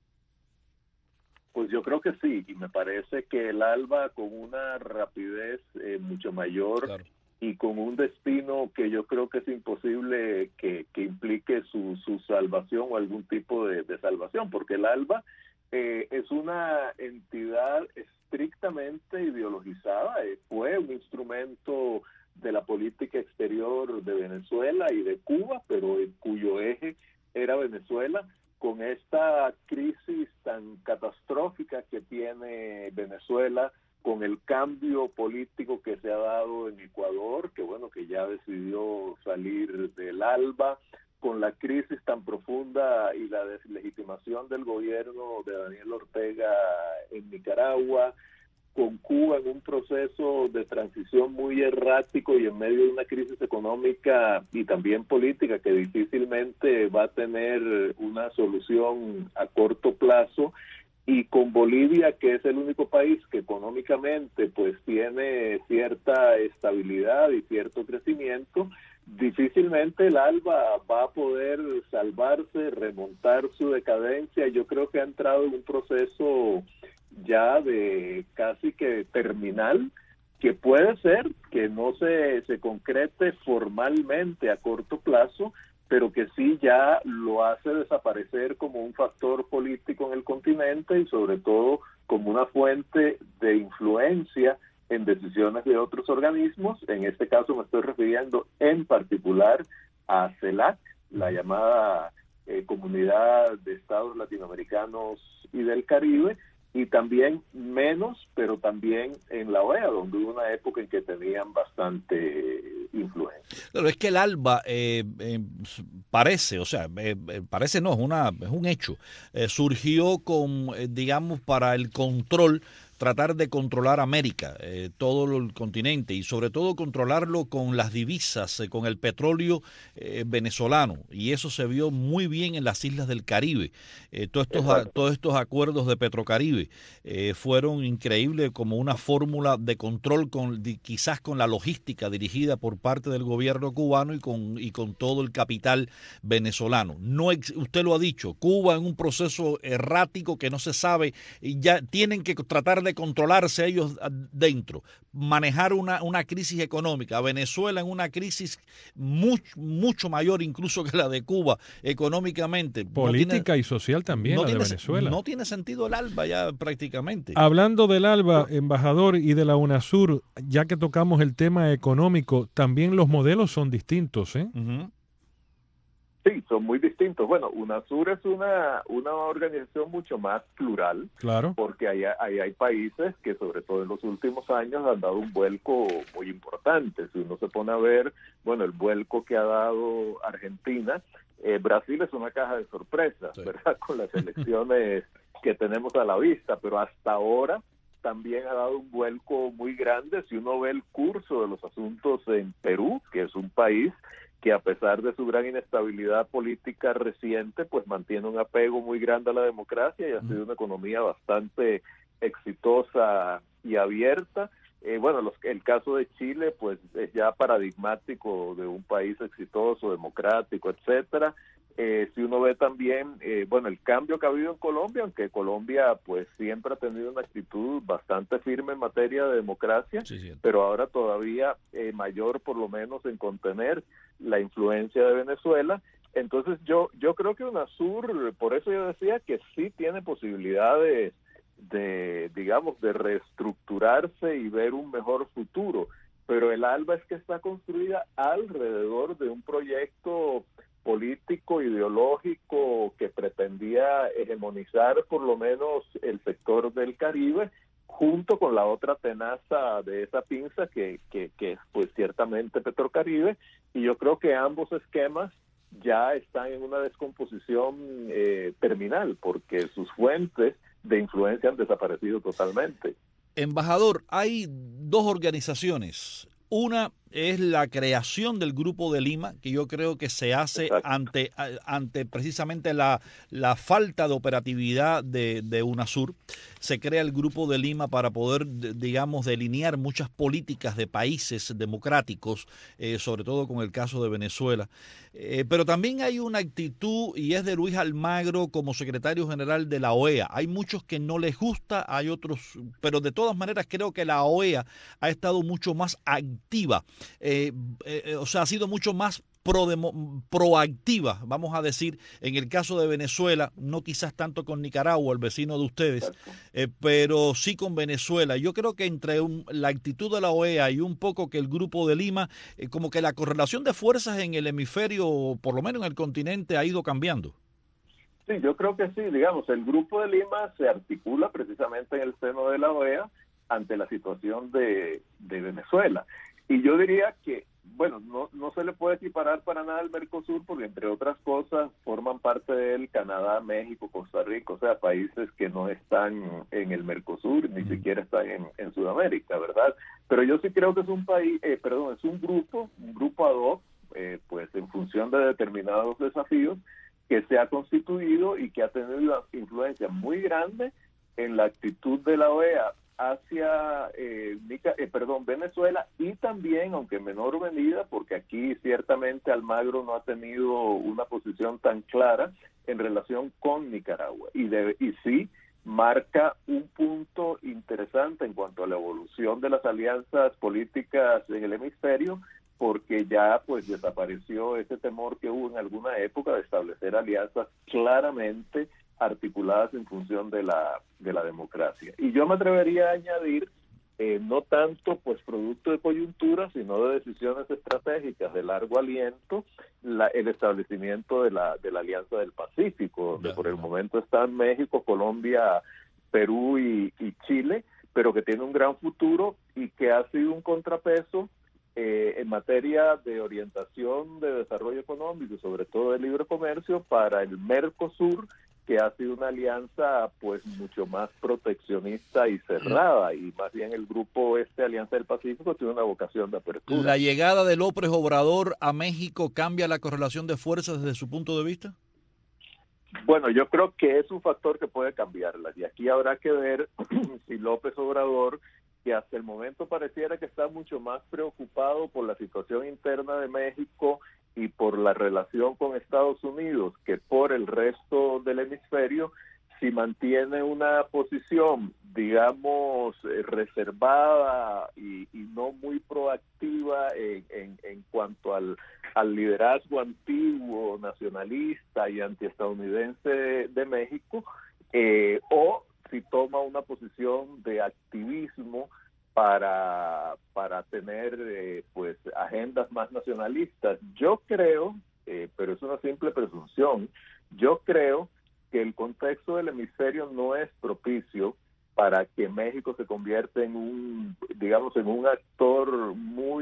Pues yo creo que sí, y me parece que el ALBA con una rapidez eh, mucho mayor, claro, y con un destino que yo creo que es imposible que, que implique su, su salvación o algún tipo de, de salvación, porque el ALBA eh, es una entidad estrictamente ideologizada, eh, fue un instrumento de la política exterior de Venezuela y de Cuba, pero en cuyo eje era Venezuela. Con esta crisis tan catastrófica que tiene Venezuela, con el cambio político que se ha dado en Ecuador, que bueno, que ya decidió salir del ALBA, con la crisis tan profunda y la deslegitimación del gobierno de Daniel Ortega en Nicaragua, con Cuba en un proceso de transición muy errático y en medio de una crisis económica y también política que difícilmente va a tener una solución a corto plazo, y con Bolivia, que es el único país que económicamente pues tiene cierta estabilidad y cierto crecimiento, difícilmente el ALBA va a poder salvarse, remontar su decadencia. Yo creo que ha entrado en un proceso ya de casi que terminal, que puede ser que no se, se concrete formalmente a corto plazo, pero que sí ya lo hace desaparecer como un factor político en el continente y sobre todo como una fuente de influencia en decisiones de otros organismos. En este caso me estoy refiriendo en particular a CELAC, la llamada eh, Comunidad de Estados Latinoamericanos y del Caribe, y también menos, pero también en la O E A, donde hubo una época en que tenían bastante influencia. Pero es que el ALBA eh, eh, parece, o sea, eh, parece no, es, una, es un hecho, eh, surgió con, eh, digamos, para el control, tratar de controlar América, eh, todo el continente, y sobre todo controlarlo con las divisas, eh, con el petróleo eh, venezolano, y eso se vio muy bien en las islas del Caribe. Eh, todos, estos, a, todos estos acuerdos de Petrocaribe eh, fueron increíbles como una fórmula de control, con, de, quizás con la logística dirigida por parte del gobierno cubano y con, y con todo el capital venezolano. No, usted lo ha dicho, Cuba en un proceso errático que no se sabe, y ya tienen que tratar de de controlarse ellos dentro, manejar una, una crisis económica, Venezuela en una crisis mucho, mucho mayor incluso que la de Cuba económicamente. Política no tiene, y social también, no la de tiene, Venezuela. No tiene sentido el ALBA ya prácticamente. Hablando del ALBA, embajador, y de la UNASUR, ya que tocamos el tema económico, también los modelos son distintos, ¿eh? Uh-huh. Sí, son muy distintos. Bueno, UNASUR es una, una organización mucho más plural, claro, porque ahí, ahí hay países que sobre todo en los últimos años han dado un vuelco muy importante. Si uno se pone a ver, bueno, el vuelco que ha dado Argentina, eh, Brasil es una caja de sorpresas, sí, ¿verdad? Con las elecciones que tenemos a la vista, pero hasta ahora también ha dado un vuelco muy grande. Si uno ve el curso de los asuntos en Perú, que es un país que a pesar de su gran inestabilidad política reciente, pues mantiene un apego muy grande a la democracia y ha sido una economía bastante exitosa y abierta. Eh, bueno, los, el caso de Chile, pues es ya paradigmático de un país exitoso, democrático, etcétera. Eh, si uno ve también, eh, bueno, el cambio que ha habido en Colombia, aunque Colombia pues siempre ha tenido una actitud bastante firme en materia de democracia, sí, sí, pero ahora todavía eh, mayor por lo menos en contener la influencia de Venezuela. Entonces yo yo creo que UNASUR, por eso yo decía que sí tiene posibilidades de, digamos, de reestructurarse y ver un mejor futuro, pero el ALBA es que está construida alrededor de un proyecto político, ideológico, que pretendía hegemonizar por lo menos el sector del Caribe, junto con la otra tenaza de esa pinza que, que, que es pues ciertamente Petrocaribe, y yo creo que ambos esquemas ya están en una descomposición eh, terminal, porque sus fuentes de influencia han desaparecido totalmente. Embajador, hay dos organizaciones. Una es la creación del Grupo de Lima, que yo creo que se hace ante, ante precisamente la, la falta de operatividad de, de UNASUR. Se crea el Grupo de Lima para poder, digamos, delinear muchas políticas de países democráticos, eh, sobre todo con el caso de Venezuela. Eh, pero también hay una actitud, y es de Luis Almagro como secretario general de la O E A. Hay muchos que no les gusta, hay otros, pero de todas maneras creo que la O E A ha estado mucho más activa. Eh, eh, o sea, ha sido mucho más pro demo, proactiva, vamos a decir, en el caso de Venezuela, no quizás tanto con Nicaragua, el vecino de ustedes, eh, pero sí con Venezuela. Yo creo que entre un, la actitud de la O E A y un poco que el Grupo de Lima, eh, como que la correlación de fuerzas en el hemisferio, por lo menos en el continente, ha ido cambiando. Sí, yo creo que sí. Digamos, el Grupo de Lima se articula precisamente en el seno de la O E A ante la situación de, de Venezuela. Y yo diría que, bueno, no, no se le puede equiparar para nada al Mercosur, porque entre otras cosas forman parte de él Canadá, México, Costa Rica, o sea, países que no están en el Mercosur, ni siquiera están en, en Sudamérica, ¿verdad? Pero yo sí creo que es un país, eh, perdón, es un grupo, un grupo ad hoc, eh, pues en función de determinados desafíos, que se ha constituido y que ha tenido una influencia muy grande en la actitud de la O E A hacia eh, Nica, eh, perdón, Venezuela, y también, aunque en menor medida, porque aquí ciertamente Almagro no ha tenido una posición tan clara en relación con Nicaragua, y, de, y sí marca un punto interesante en cuanto a la evolución de las alianzas políticas en el hemisferio, porque ya pues desapareció ese temor que hubo en alguna época de establecer alianzas claramente articuladas en función de la de la democracia. Y yo me atrevería a añadir, eh, no tanto pues producto de coyuntura, sino de decisiones estratégicas de largo aliento, la, el establecimiento de la de la Alianza del Pacífico, donde por el momento están México, Colombia, Perú y, y Chile, pero que tiene un gran futuro y que ha sido un contrapeso Eh, en materia de orientación de desarrollo económico y sobre todo de libre comercio para el Mercosur, que ha sido una alianza pues mucho más proteccionista y cerrada, y más bien el grupo este Alianza del Pacífico tiene una vocación de apertura. ¿La llegada de López Obrador a México cambia la correlación de fuerzas desde su punto de vista? Bueno, yo creo que es un factor que puede cambiarla, y aquí habrá que ver si López Obrador, que hasta el momento pareciera que está mucho más preocupado por la situación interna de México y por la relación con Estados Unidos que por el resto del hemisferio, si mantiene una posición digamos, eh, reservada y, y no muy proactiva en, en, en cuanto al, al liderazgo antiguo, nacionalista y antiestadounidense de, de México, eh, o si toma una posición de activismo para, para tener eh, pues agendas más nacionalistas. Yo creo, eh, pero es una simple presunción, yo creo que el contexto del hemisferio no es propicio para que México se convierta en un, digamos, en un actor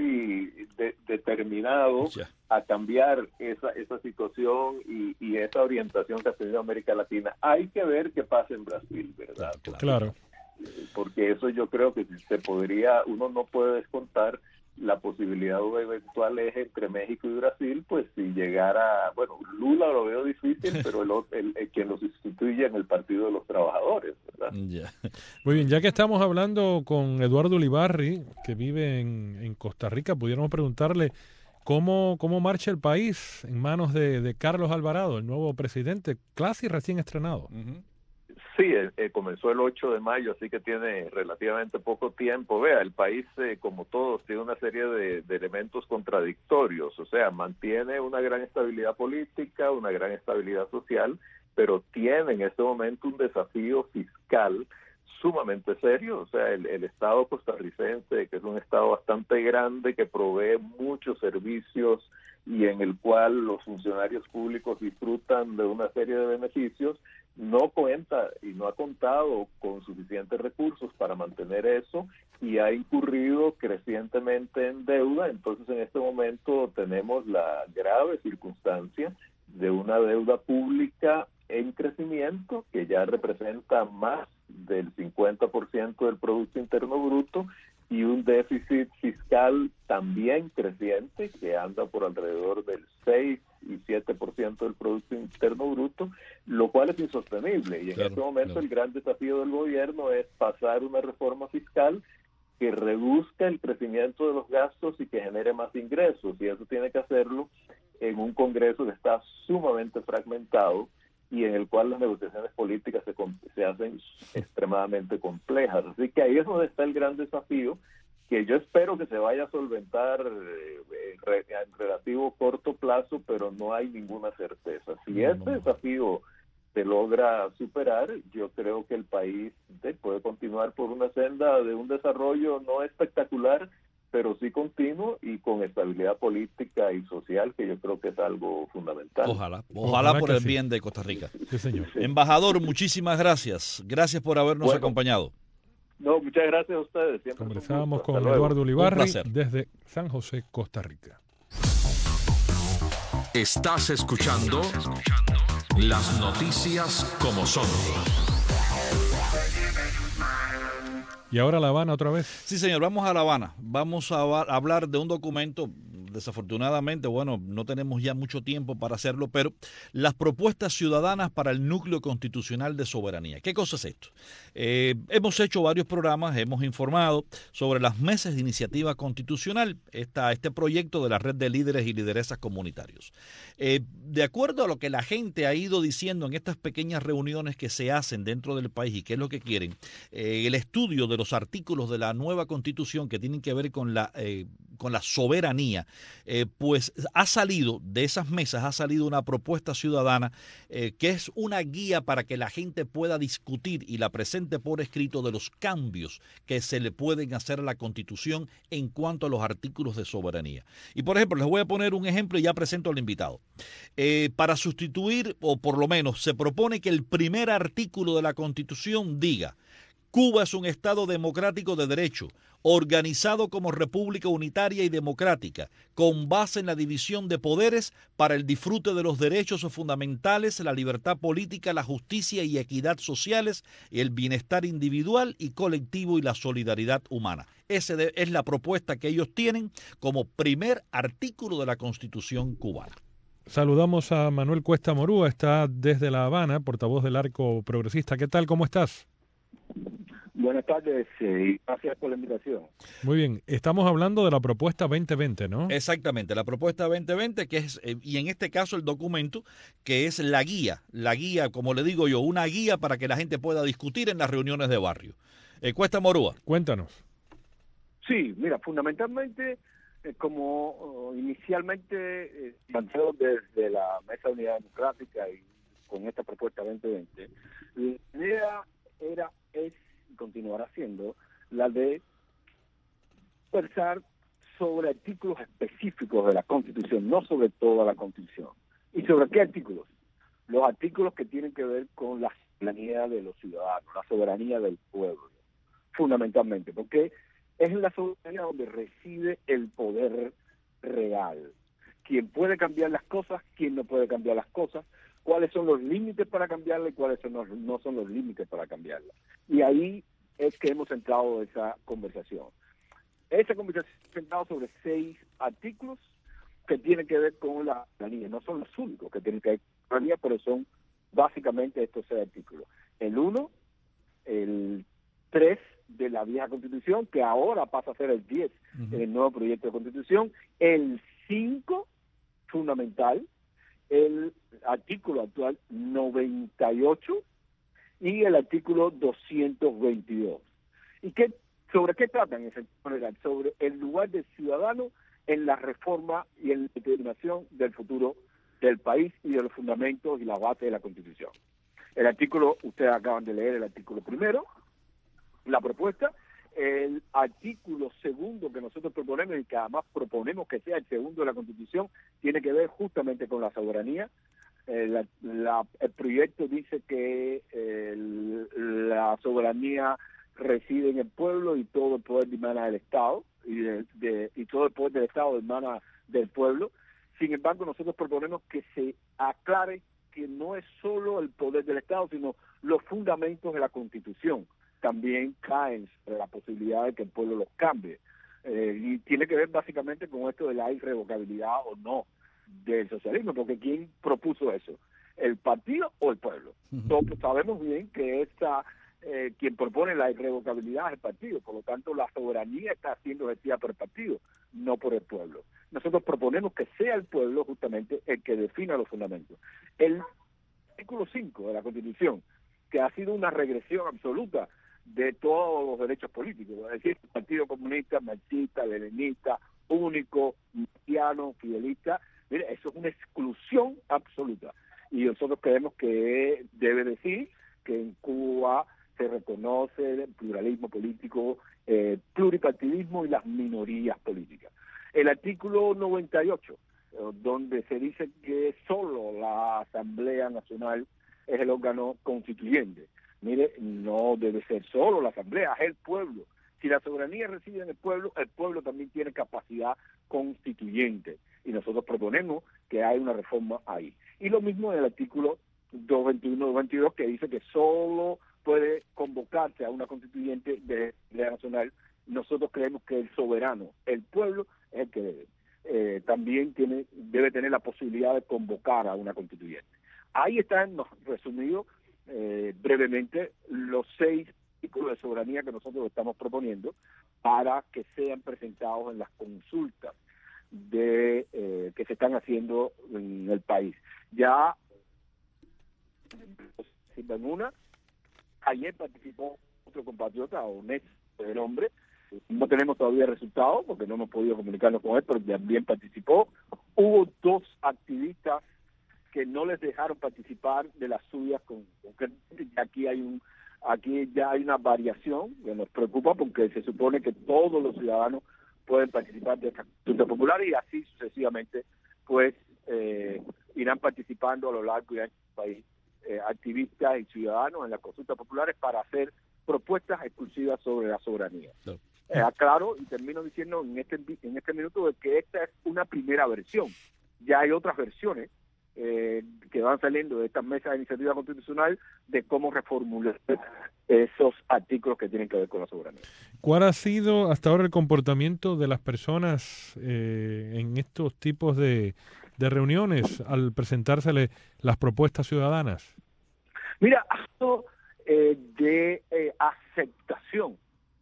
muy de, determinado a cambiar esa esa situación y, y esa orientación que ha tenido América Latina. Hay que ver qué pasa en Brasil, ¿verdad? Claro. Porque eso yo creo que se podría, uno no puede descontar la posibilidad de un eventual eje entre México y Brasil, pues si llegara, bueno, Lula lo veo difícil, pero el, el, el quien lo sustituye en el Partido de los Trabajadores, ¿verdad? Yeah. Muy bien, ya que estamos hablando con Eduardo Ulibarri, que vive en, en Costa Rica, pudiéramos preguntarle cómo, cómo marcha el país en manos de, de Carlos Alvarado, el nuevo presidente, casi recién estrenado. Uh-huh. Sí, eh, comenzó el ocho de mayo, así que tiene relativamente poco tiempo. Vea, el país, eh, como todos, tiene una serie de, de elementos contradictorios, o sea, mantiene una gran estabilidad política, una gran estabilidad social, pero tiene en este momento un desafío fiscal sumamente serio. O sea, el, el Estado costarricense, que es un Estado bastante grande, que provee muchos servicios y en el cual los funcionarios públicos disfrutan de una serie de beneficios, no cuenta y no ha contado con suficientes recursos para mantener eso y ha incurrido crecientemente en deuda. Entonces, en este momento tenemos la grave circunstancia de una deuda pública en crecimiento que ya representa más del cincuenta por ciento del Producto Interno Bruto y un déficit fiscal también creciente que anda por alrededor del seis y siete por ciento del Producto Interno Bruto, lo cual es insostenible. Y en Claro, este momento claro. el gran desafío del gobierno es pasar una reforma fiscal que reduzca el crecimiento de los gastos y que genere más ingresos. Y eso tiene que hacerlo en un Congreso que está sumamente fragmentado y en el cual las negociaciones políticas se, se hacen extremadamente complejas. Así que ahí es donde está el gran desafío, que yo espero que se vaya a solventar eh, en relativo corto plazo, pero no hay ninguna certeza. Si No, este no. desafío se logra superar, yo creo que el país eh, puede continuar por una senda de un desarrollo no espectacular, pero sí continuo y con estabilidad política y social, que yo creo que es algo fundamental. Ojalá, ojalá, Ojalá por que el sí. bien de Costa Rica. Sí, señor. Embajador, muchísimas gracias. Gracias por habernos Bueno. acompañado. No, muchas gracias a ustedes. Siempre es un Conversábamos gusto. con Hasta luego. Eduardo Ulibarri placer. desde San José, Costa Rica. Estás escuchando las noticias como son. Y ahora La Habana otra vez. Sí, señor, vamos a La Habana. Vamos a va- hablar de un documento, desafortunadamente, bueno, no tenemos ya mucho tiempo para hacerlo, pero las propuestas ciudadanas para el núcleo constitucional de soberanía. ¿Qué cosa es esto? Eh, hemos hecho varios programas, hemos informado sobre las mesas de iniciativa constitucional, esta, este proyecto de la red de líderes y lideresas comunitarios. Eh, de acuerdo a lo que la gente ha ido diciendo en estas pequeñas reuniones que se hacen dentro del país y qué es lo que quieren, eh, el estudio de los artículos de la nueva constitución que tienen que ver con la, eh, con la soberanía, eh, pues ha salido de esas mesas, ha salido una propuesta ciudadana eh, que es una guía para que la gente pueda discutir y la presente por escrito de los cambios que se le pueden hacer a la constitución en cuanto a los artículos de soberanía. Y por ejemplo, les voy a poner un ejemplo y ya presento al invitado. Eh, para sustituir, o por lo menos se propone que el primer artículo de la constitución diga: Cuba es un Estado democrático de derecho, organizado como república unitaria y democrática, con base en la división de poderes para el disfrute de los derechos fundamentales, la libertad política, la justicia y equidad sociales, el bienestar individual y colectivo y la solidaridad humana. Esa es la propuesta que ellos tienen como primer artículo de la Constitución cubana. Saludamos a Manuel Cuesta Morúa, está desde La Habana, portavoz del Arco Progresista. ¿Qué tal? ¿Cómo estás? Buenas tardes y gracias por la invitación. Muy bien, estamos hablando de la propuesta veinte veinte, ¿no? Exactamente, la propuesta veinte veinte, que es, eh, y en este caso el documento, que es la guía, la guía, como le digo yo, una guía para que la gente pueda discutir en las reuniones de barrio. Eh, Cuesta Morúa. Cuéntanos. Sí, mira, fundamentalmente, eh, como uh, inicialmente eh, planteado desde la Mesa de Unidad Democrática y con esta propuesta veinte veinte, la idea era, es y continuará siendo la de conversar sobre artículos específicos de la Constitución, no sobre toda la Constitución. ¿Y sobre qué artículos? Los artículos que tienen que ver con la soberanía de los ciudadanos, la soberanía del pueblo, fundamentalmente, porque es en la soberanía donde reside el poder real. Quién puede cambiar las cosas, quién no puede cambiar las cosas, cuáles son los límites para cambiarla y cuáles son los, no son los límites para cambiarla. Y ahí es que hemos centrado esa conversación. Esa conversación se ha centrado sobre seis artículos que tienen que ver con la soberanía. No son los únicos que tienen que ver con la soberanía, pero son básicamente estos seis artículos. El uno, el tres de la vieja Constitución, que ahora pasa a ser el diez uh-huh. en el nuevo proyecto de Constitución, el cinco, fundamental, el artículo actual noventa y ocho y el artículo doscientos veintidós. ¿Y qué, sobre qué tratan en sentido general? Sobre el lugar del ciudadano en la reforma y en la determinación del futuro del país y de los fundamentos y la base de la Constitución. El artículo, ustedes acaban de leer el artículo primero, la propuesta. El artículo segundo que nosotros proponemos y que además proponemos que sea el segundo de la Constitución tiene que ver justamente con la soberanía. Eh, la, la, el proyecto dice que eh, la soberanía reside en el pueblo y todo el poder emana del Estado y, de, de, y todo el poder del Estado emana del pueblo. Sin embargo, nosotros proponemos que se aclare que no es solo el poder del Estado, sino los fundamentos de la Constitución también caen sobre la posibilidad de que el pueblo los cambie. Eh, y tiene que ver básicamente con esto de la irrevocabilidad o no del socialismo, porque ¿quién propuso eso? ¿El partido o el pueblo? Uh-huh. Todos sabemos bien que esta, eh, quien propone la irrevocabilidad es el partido, por lo tanto la soberanía está siendo ejercida por el partido, no por el pueblo. Nosotros proponemos que sea el pueblo justamente el que defina los fundamentos. El artículo cinco de la Constitución, que ha sido una regresión absoluta de todos los derechos políticos, es decir, el Partido Comunista, marxista, leninista, único, cristiano, fidelista, mire, eso es una exclusión absoluta. Y nosotros creemos que debe decir que en Cuba se reconoce el pluralismo político, eh, pluripartidismo y las minorías políticas. El artículo noventa y ocho, eh, donde se dice que solo la Asamblea Nacional es el órgano constituyente. Mire, no debe ser solo la Asamblea, es el pueblo. Si la soberanía reside en el pueblo, el pueblo también tiene capacidad constituyente. Y nosotros proponemos que haya una reforma ahí. Y lo mismo en el artículo doscientos veintiuno, doscientos veintidós, que dice que solo puede convocarse a una constituyente de la nacional. Nosotros creemos que el soberano, el pueblo, es el que debe. Eh, también tiene debe tener la posibilidad de convocar a una constituyente. Ahí están resumidos eh, brevemente los seis artículos de soberanía que nosotros estamos proponiendo para que sean presentados en las consultas de eh, que se están haciendo en el país. Ya en una, ayer participó otro compatriota, Onés, el hombre. No tenemos todavía resultados porque no hemos podido comunicarnos con él, pero también participó. Hubo dos activistas que no les dejaron participar de las suyas, con, con aquí hay un aquí ya hay una variación que nos preocupa porque se supone que todos los ciudadanos pueden participar de esta consulta popular y así sucesivamente pues eh, irán participando a lo largo y ancho del país eh, activistas y ciudadanos en las consultas populares para hacer propuestas exclusivas sobre la soberanía. No. Eh, aclaro y termino diciendo en este en este minuto de que esta es una primera versión. Ya hay otras versiones eh, que van saliendo de estas mesas de iniciativa constitucional de cómo reformular esos artículos que tienen que ver con la soberanía. ¿Cuál ha sido hasta ahora el comportamiento de las personas eh, en estos tipos de, de reuniones al presentárseles las propuestas ciudadanas? Mira, esto, eh, de eh, aceptación,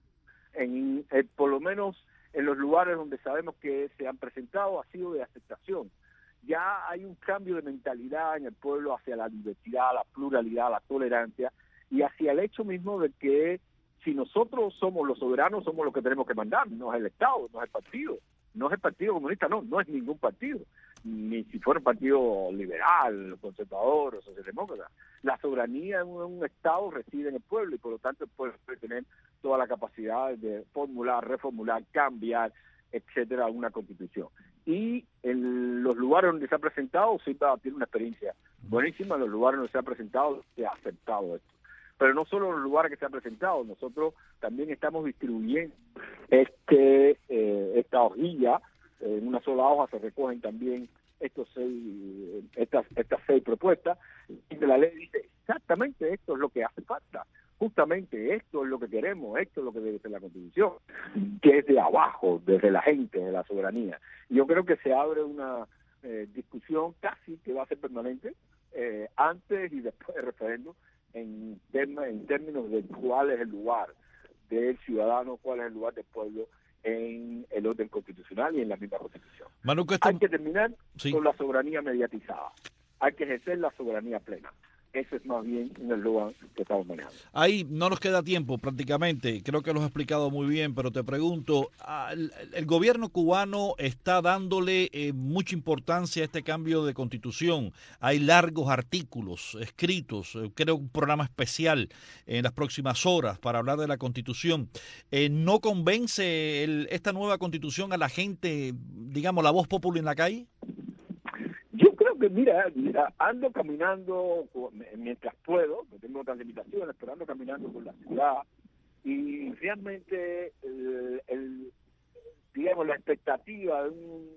en, eh, por lo menos en los lugares donde sabemos que se han presentado, ha sido de aceptación. Ya hay un cambio de mentalidad en el pueblo hacia la diversidad, la pluralidad, la tolerancia, y hacia el hecho mismo de que si nosotros somos los soberanos, somos los que tenemos que mandar, no es el Estado, no es el partido, no es el Partido Comunista, no, no es ningún partido, ni si fuera un partido liberal, conservador o socialdemócrata. La soberanía en un, un Estado reside en el pueblo y por lo tanto el pueblo puede tener toda la capacidad de formular, reformular, cambiar, etcétera, una constitución. Y en los lugares donde se ha presentado, Silva tiene una experiencia buenísima, en los lugares donde se ha presentado, se ha aceptado esto. Pero no solo en los lugares que se ha presentado, nosotros también estamos distribuyendo este eh, esta hojilla, eh, en una sola hoja se recogen también estos seis, estas, estas seis propuestas, y la ley dice exactamente esto es lo que hace falta. Justamente esto es lo que queremos, esto es lo que debe ser la Constitución, que es de abajo, desde la gente, de la soberanía. Yo creo que se abre una eh, discusión casi que va a ser permanente, eh, antes y después del referéndum, en, tema, en términos de cuál es el lugar del ciudadano, cuál es el lugar del pueblo en el orden constitucional y en la misma Constitución. Manu, que esto... Hay que terminar sí. con la soberanía mediatizada, hay que ejercer la soberanía plena. Ese es más bien en el lugar que estamos manejando. Ahí no nos queda tiempo prácticamente, creo que lo has explicado muy bien, pero te pregunto, el, el gobierno cubano está dándole eh, mucha importancia a este cambio de constitución. Hay largos artículos escritos, eh, creo un programa especial en las próximas horas para hablar de la constitución. Eh, ¿No convence el, esta nueva constitución a la gente, digamos, la voz popular en la calle? Yo creo que, mira, mira, ando caminando mientras puedo, no tengo otras limitaciones, pero ando caminando por la ciudad y realmente el, el, digamos, la expectativa de un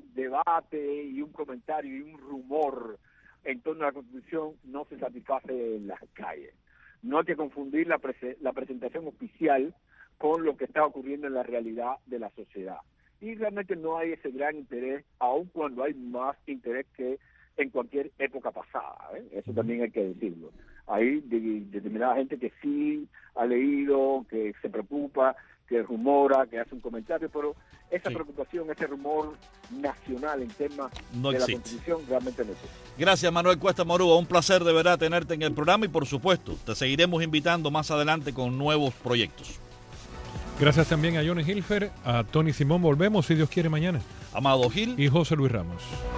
debate y un comentario y un rumor en torno a la Constitución no se satisface en las calles. No hay que confundir la, prese, la presentación oficial con lo que está ocurriendo en la realidad de la sociedad. Y realmente no hay ese gran interés, aun cuando hay más interés que en cualquier época pasada, ¿eh? Eso también hay que decirlo. Hay de, determinada gente que sí ha leído, que se preocupa, que rumora, que hace un comentario, pero esa sí. preocupación, ese rumor nacional en temas no de existe. La Constitución realmente no existe. Gracias, Manuel Cuesta Morúa, un placer de verdad tenerte en el programa y por supuesto te seguiremos invitando más adelante con nuevos proyectos. Gracias también a Johnny Hilfer, a Tony Simón. Volvemos, si Dios quiere, mañana. Amado Gil. Y José Luis Ramos.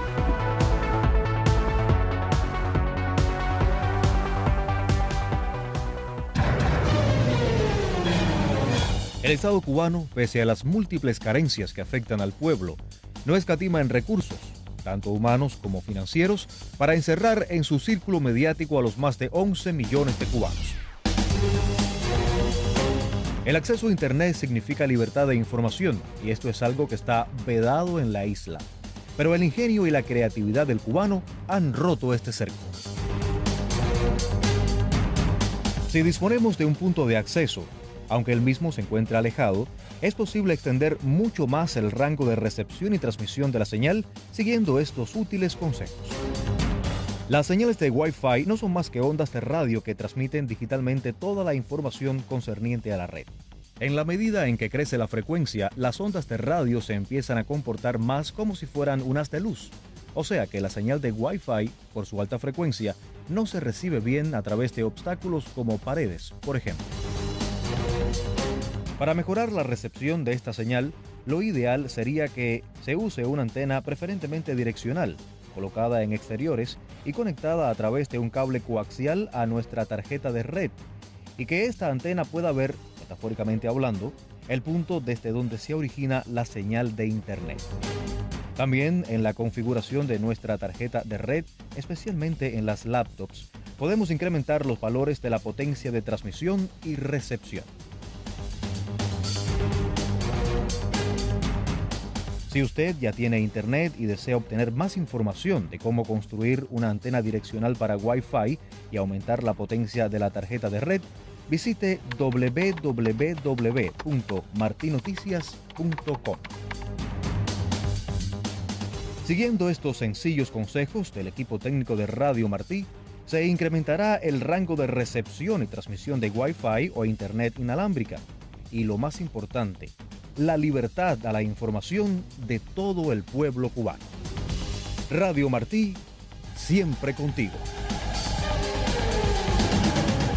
El Estado cubano, pese a las múltiples carencias que afectan al pueblo, no escatima en recursos, tanto humanos como financieros, para encerrar en su círculo mediático a los más de once millones de cubanos. El acceso a Internet significa libertad de información y esto es algo que está vedado en la isla. Pero el ingenio y la creatividad del cubano han roto este cerco. Si disponemos de un punto de acceso, aunque el mismo se encuentra alejado, es posible extender mucho más el rango de recepción y transmisión de la señal siguiendo estos útiles consejos. Las señales de Wi-Fi no son más que ondas de radio que transmiten digitalmente toda la información concerniente a la red. En la medida en que crece la frecuencia, las ondas de radio se empiezan a comportar más como si fueran un haz de luz. O sea que la señal de Wi-Fi, por su alta frecuencia, no se recibe bien a través de obstáculos como paredes, por ejemplo. Para mejorar la recepción de esta señal, lo ideal sería que se use una antena preferentemente direccional, colocada en exteriores y conectada a través de un cable coaxial a nuestra tarjeta de red, y que esta antena pueda ver, metafóricamente hablando, el punto desde donde se origina la señal de Internet. También en la configuración de nuestra tarjeta de red, especialmente en las laptops, podemos incrementar los valores de la potencia de transmisión y recepción. Si usted ya tiene Internet y desea obtener más información de cómo construir una antena direccional para Wi-Fi y aumentar la potencia de la tarjeta de red, visite doble u doble u doble u punto marti noticias punto com. Siguiendo estos sencillos consejos del equipo técnico de Radio Martí, Se incrementará el rango de recepción y transmisión de Wi-Fi o Internet inalámbrica. Y lo más importante, la libertad a la información de todo el pueblo cubano. Radio Martí, siempre contigo.